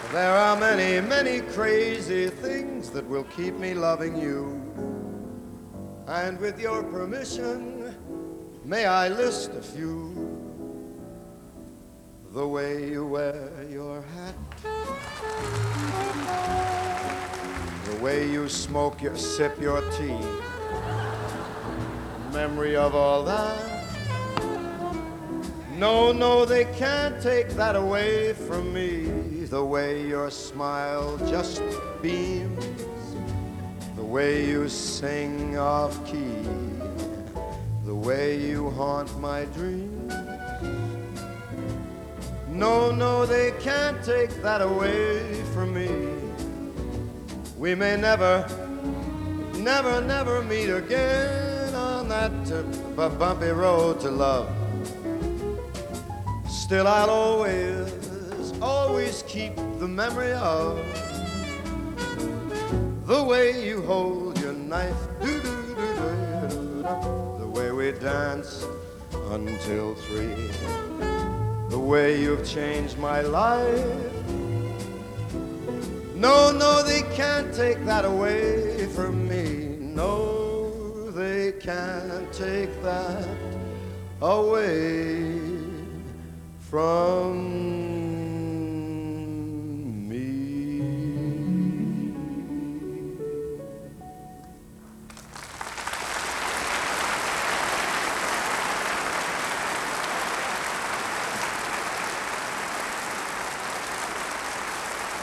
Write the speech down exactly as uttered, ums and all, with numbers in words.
There are many, many crazy things that will keep me loving you. And with your permission, may I list a few? The way you wear your hat, the way you smoke your, sip your tea, memory of all that. No, no, they can't take that away from me. The way your smile just beams, the way you sing off key, the way you haunt my dreams. No, no, they can't take that away from me. We may never, never, never meet again on that uh, bumpy road to love. Still I'll always, always keep the memory of the way you hold your knife, the way we dance until three, the way you've changed my life. No, no, they can't take that away from me. No, they can't take that away from